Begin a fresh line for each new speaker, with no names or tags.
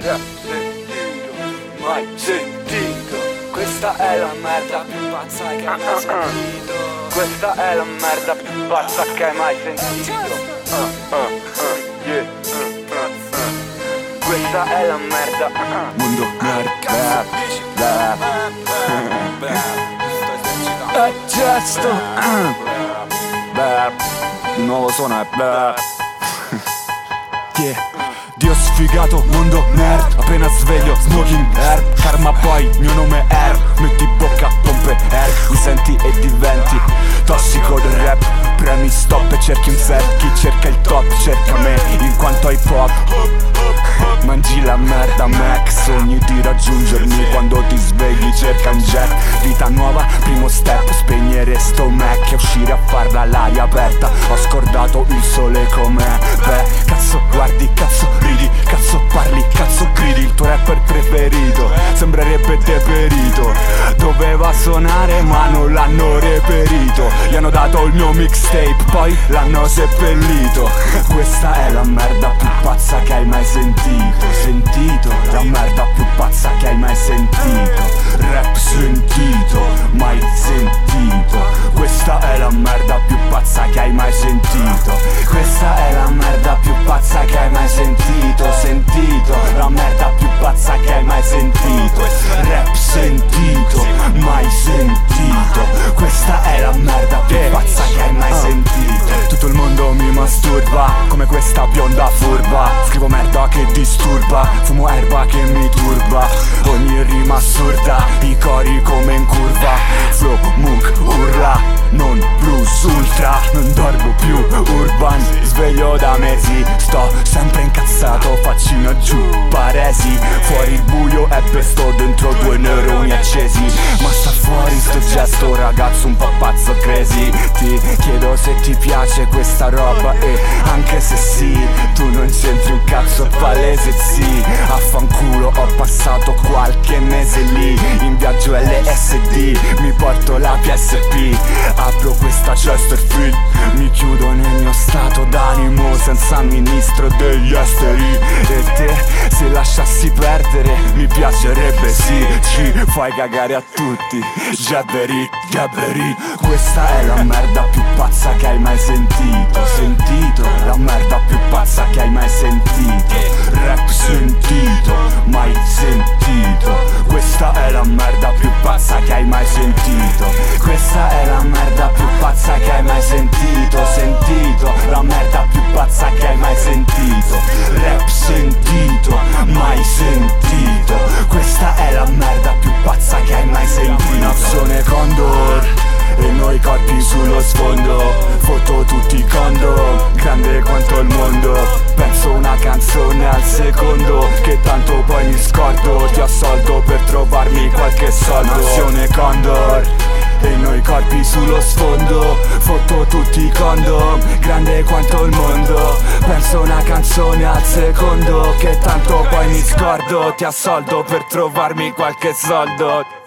rap sentito, mai sentito. Questa è la merda più pazza che hai mai sentito. Questa è la merda più pazza che hai mai sentito. Yeah. Questa è la merda.
Mondo nerd, rap,
È gesto.
il nuovo suono è rap. Yeah. Dio sfigato, mondo nerd. Appena sveglio, smoking air. Karma boy, mio nome è Air. Metti bocca, pompe air. Mi senti e diventi tossico del rap. Premi stop e cerchi un set. Chi cerca il top cerca me, in quanto hip hop. Mangi la merda Mac, sogni di raggiungermi. Quando ti svegli cerca un jet. Vita nuova, primo step, spegnere sto Mac e uscire a farla all'aria aperta. Ho scordato il sole com'è. Beh, cazzo guardi, cazzo ridi, cazzo parli, cazzo gridi. Il tuo rapper preferito sembrerebbe deperito. Doveva suonare ma non l'hanno reperito. Gli hanno dato il mio mixtape, poi l'hanno seppellito. Questa è la merda più pazza che hai mai sentito. Sentito, la merda più pazza che hai mai sentito. Rap sentito, mai sentito. Questa è la merda più pazza che hai mai sentito. Questa è la merda più pazza che hai mai sentito. Sentito, la merda più pazza che hai mai sentito. Rap sentito, mai sentito. Questa è la merda più pazza che hai mai sentito. Tutto il mondo mi masturba come questa bionda furba. Scrivo merda che disturba, fumo erba che mi turba. Ogni rima assurda, i cori come in curva. Flow, Monk, urla, non blues ultra. Non dormo più, urban, sveglio da mesi. Sto sempre incazzato, faccino giù, paresi. Fuori il buio e pesto dentro due neuroni accesi. Ma sta fuori sto gesto, ragazzo un po' pazzo crazy. Ti chiedo se ti piace questa roba e anche se sì, tu non c'entri un cazzo, palese sì. Affanculo, ho passato qualche mese lì in viaggio LSD, mi porto la PSP. Apro questa Chesterfield, mi chiudo nel mio stato d'animo senza ministro degli esteri. E te, se lasciassi perdere, mi piacerebbe sì. Ci fai cagare a tutti, jabberi, jabberi. Questa è la merda più pazza che hai mai sentito. Sentito, la merda più pazza che hai mai sentito. Rap sentito, mai sentito. Questa è la merda più pazza che hai mai sentito. Questa è la merda più pazza che hai mai sentito. Sentito, la merda più pazza che hai mai sentito. Rap sentito, mai sentito. Questa è la merda più pazza che hai mai sentito. Nazione Condor e noi corpi sullo sfondo. Foto tutti condo, grande quanto il mondo. Penso una canzone al secondo, che tanto poi mi scordo. Ti assoldo per trovarmi qualche soldo. Nazione Condor e noi corpi sullo sfondo. Foto tutti condo, grande quanto il mondo. Penso una canzone al secondo, che tanto poi mi scordo. Ti assoldo per trovarmi qualche soldo.